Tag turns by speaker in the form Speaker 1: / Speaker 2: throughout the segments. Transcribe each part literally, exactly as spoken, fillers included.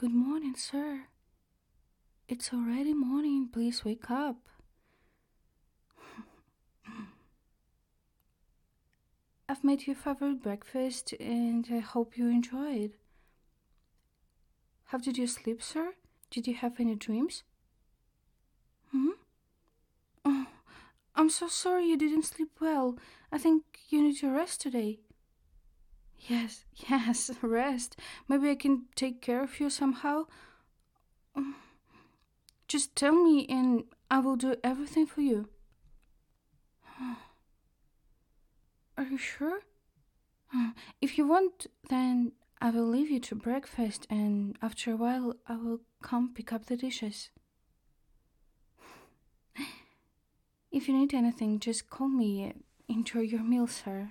Speaker 1: Good morning, sir. It's already morning. Please wake up. I've made your favorite breakfast and I hope you enjoy it. How did you sleep, sir? Did you have any dreams? Hmm? Oh, I'm so sorry you didn't sleep well. I think you need to rest today. Yes, yes, rest. Maybe I can take care of you somehow. Just tell me and I will do everything for you. Are you sure? If you want, then I will leave you to breakfast and after a while I will come pick up the dishes. If you need anything, just call me. Enjoy your meal, sir.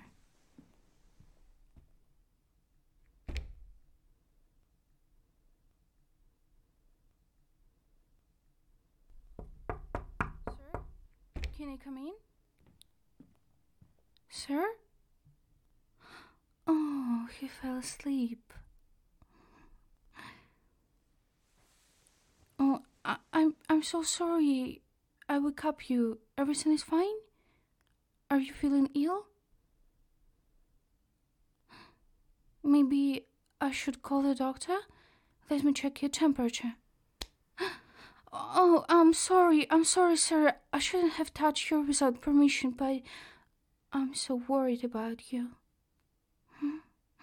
Speaker 1: Sir, can I come in? Sir? Oh, he fell asleep. Oh, I, I'm I'm so sorry. I woke up you. Everything is fine? Are you feeling ill? Maybe I should call the doctor? Let me check your temperature. Oh, I'm sorry. I'm sorry, sir. I shouldn't have touched you without permission, but I'm so worried about you. Hmm?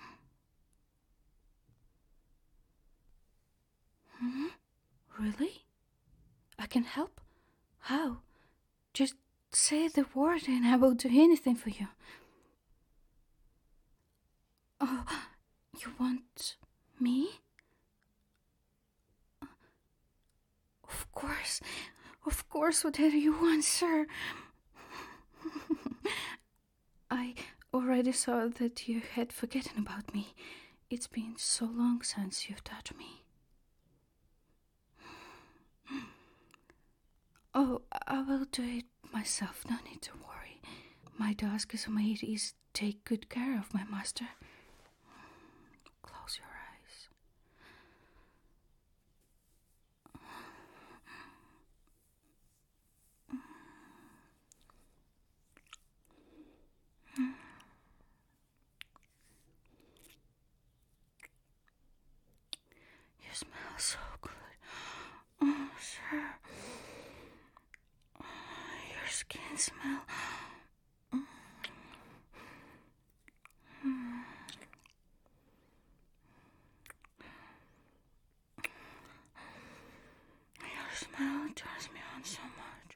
Speaker 1: Hmm? Really? I can help? How? Just say the word and I will do anything for you. Oh, you want me? Of course. Of course, whatever you want, sir. I already saw that you had forgotten about me. It's been so long since you've touched me. Oh, I will do it myself. No need to worry. My task as a maid is take good care of my master. Close your eyes. You smell so good. Oh, sir. Your skin smell. Your smell turns me on so much.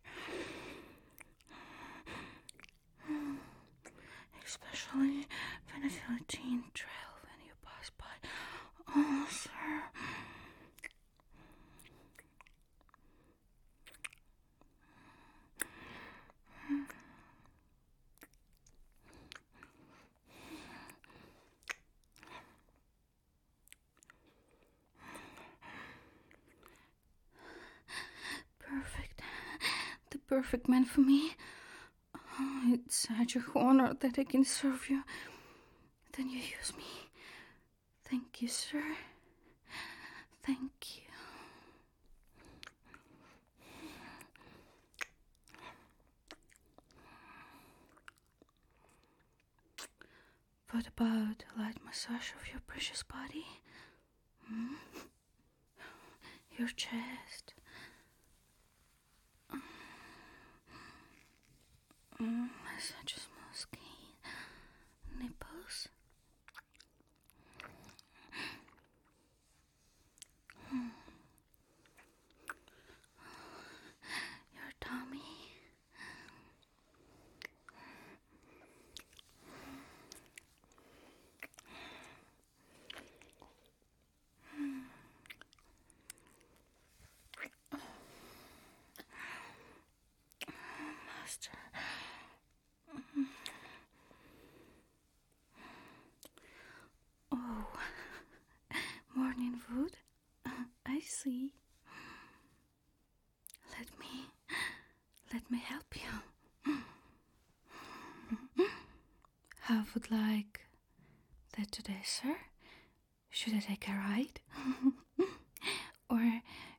Speaker 1: Especially when I feel a teen trail when you pass by. Oh, sir. Perfect. The perfect man for me. Oh, it's such a honor that I can serve you. Then you use me. Thank you, sir. Thank you. What about a light massage of your precious body? Hmm? Your chest. Mm, such a smooth skin. Nipples. Your tummy. Master. Oh, morning wood. I see. Let me, let me help you. I would like that today, sir. Should I take a ride?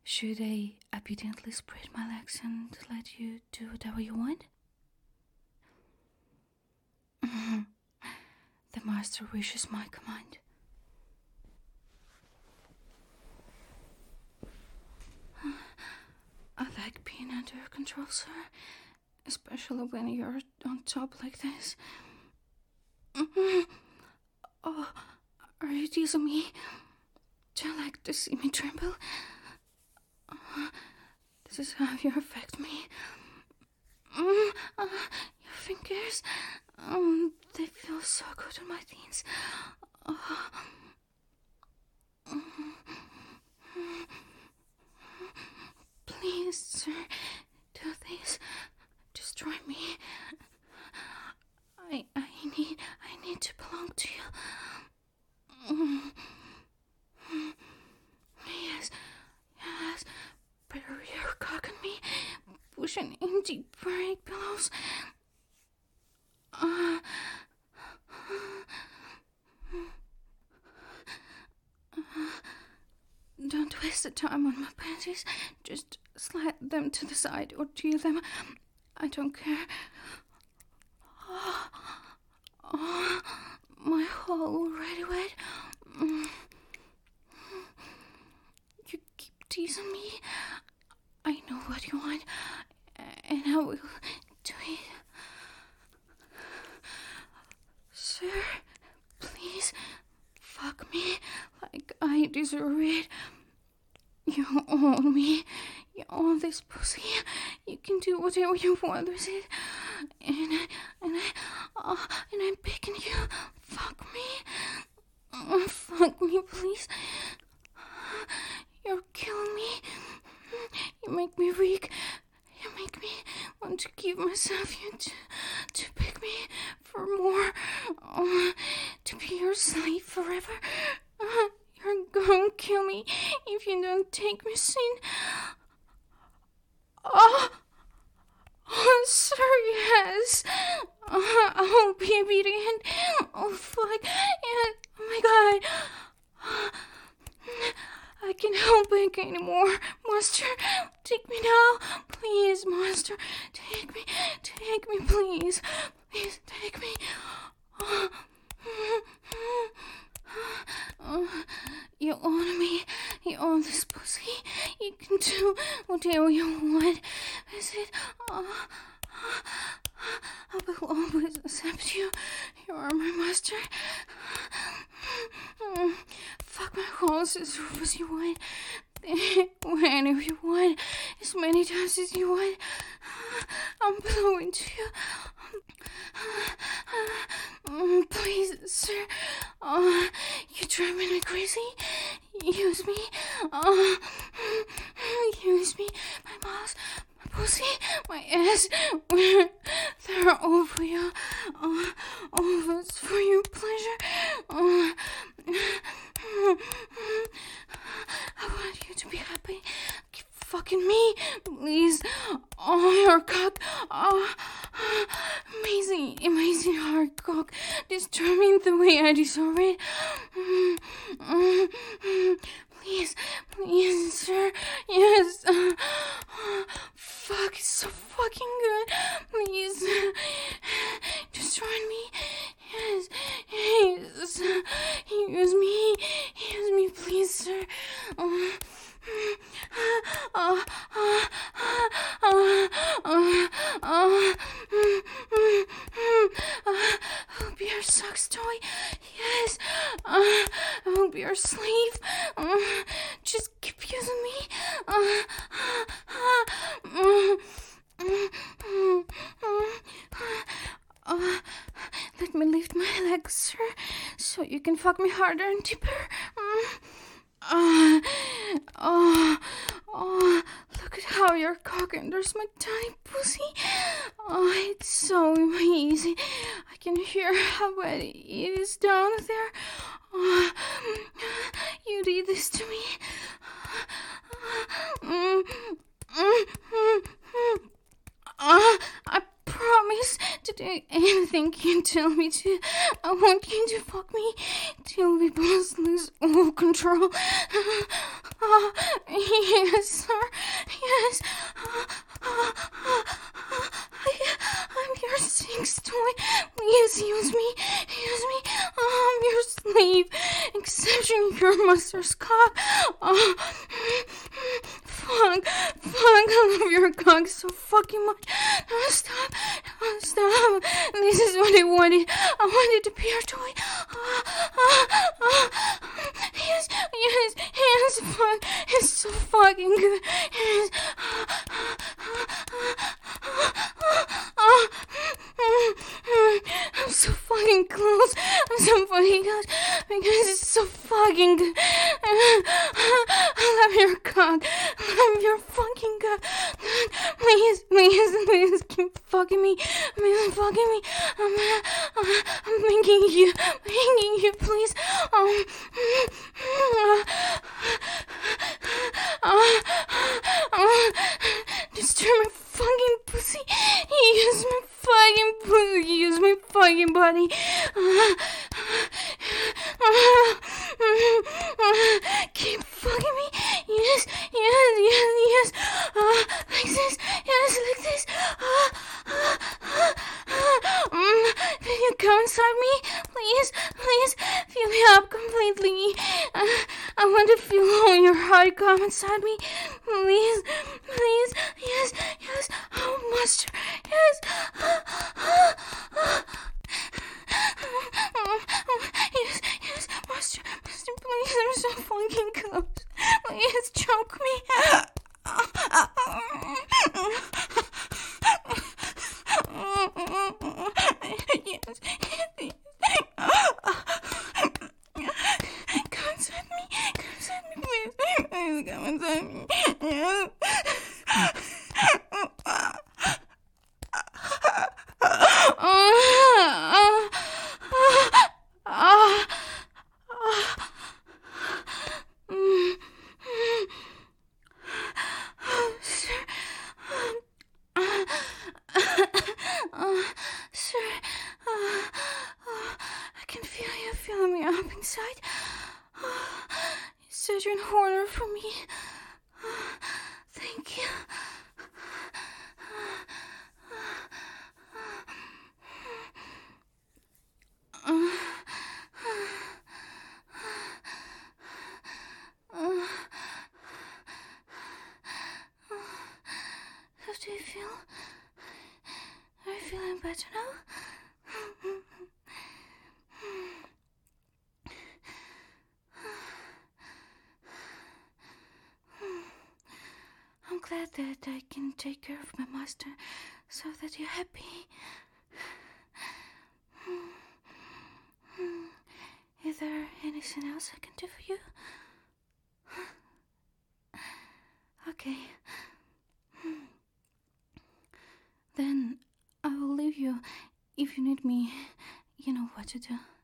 Speaker 1: Should I obediently spread my legs and let you do whatever you want? The master wishes my command. I like being under control, sir. Especially when you're on top like this. Oh, are you teasing me? Do you like to see me tremble? Uh, this is how you affect me. Mm, uh, your fingers, um, they feel so good on my things. Uh, please, sir, do this. Just try me. I I need I need to belong to you. Yes, yes. Bury your cock on me. Pushing in deep break pillows. Uh, Don't waste the time on my panties. Just slide them to the side or tear them. I don't care. Oh, oh, my hole already wet. You keep teasing me. I know what you want, and I will do it. Sir, please, fuck me like I deserve it. You own me. You own this pussy. You can do whatever you want with it. And I, and I, uh, and I'm begging you, fuck me. Uh, fuck me, please. You're killing me. You make me weak. You make me want to give myself you to, to beg me for more. Uh, to be your slave forever. Uh, you're gonna kill me if you don't take me soon. Oh, oh sir, yes. Uh, I'll be obedient. Oh, fuck. Yeah. Oh, my God. I can't help it anymore. Master, take me now. Please, Master. Take me. Take me, please. Please, take me. Oh. Uh, you own me. You own this pussy. You can do whatever you want. Is it? Uh, I will always accept you. You are my master. Uh, fuck my house as rough as you want. Whenever you want. As many times as you want. I'm belonging to you. Um, please, sir. Uh, you're driving me crazy. Use me. Uh, use me. My mouth, my pussy, my ass. They're all for you. Uh, all of it's for your pleasure. Uh, I want you to be happy. Keep fucking me, please. Oh, your cock. Oh, amazing, amazing hard cock. Destroy me the way I deserve it. Mm, mm, mm. Please, please, sir. Yes. Uh, fuck, it's so fucking good. Please. Destroy me. Yes. Yes. Use me. Use me, please, sir. Uh, Uh, uh, uh, uh, uh, uh, I'll be your sex toy. Yes. Uh, I'll be your slave. Uh, just keep using me. Uh, uh, uh, uh, let me lift my legs, sir, so you can fuck me harder and deeper. Uh, Uh, oh, oh, look at how your cock enters my tiny pussy. Oh, it's so amazing. I can hear how wet it is down there. Oh, you did this to me. Mm, mm, mm, mm. Uh, I promise to do anything you tell me to. I want you to fuck me till we both lose all control. Uh, yes, sir. Yes. Uh, uh, uh, I'm your sex toy. Please use me. Use me. I'm your slave. Exception your master's cock. Uh, fuck. Fuck. I love your cock so fucking much. No, stop. No, stop. This is what I wanted. I wanted to be your toy. Uh, uh, uh, yes. Yes. Yes. Fuck. It's so fucking good. Yes. Uh, uh, uh, uh, uh, I'm so fucking close. I'm so fucking close because it's so fucking good. I love your cock. I love your fucking cock. Please, please, please keep fucking me. Please fucking me. I'm, uh, I'm begging you, begging you, please. Um, uh, uh, uh, disturb my fucking pussy. Use my fucking pussy. Use my fucking body. Uh, uh, uh, keep fucking me. Yes, yes, yes, yes. Uh, like this. Yes, like this. Uh, uh, uh, uh, um, can you come inside me? Please, please, fill me up completely. Uh, I want to feel all your heart come inside me. Please, please, yes, yes. Oh, master, yes. Uh, uh, uh, yes, yes, master, master, please, I'm so fucking close. Please choke me. Yes, yes. Come inside me. Come inside me, please. Please come inside me. Yes. Sir, uh, uh, I can feel you filling me up inside. Uh, it's such an honor for me. Uh, thank you. Uh, uh, how do you feel? Are you feeling better now? I'm glad that I can take care of my master so that you're happy. Is there anything else I can do for you? Okay. Then I will leave you. If you need me, you know what to do.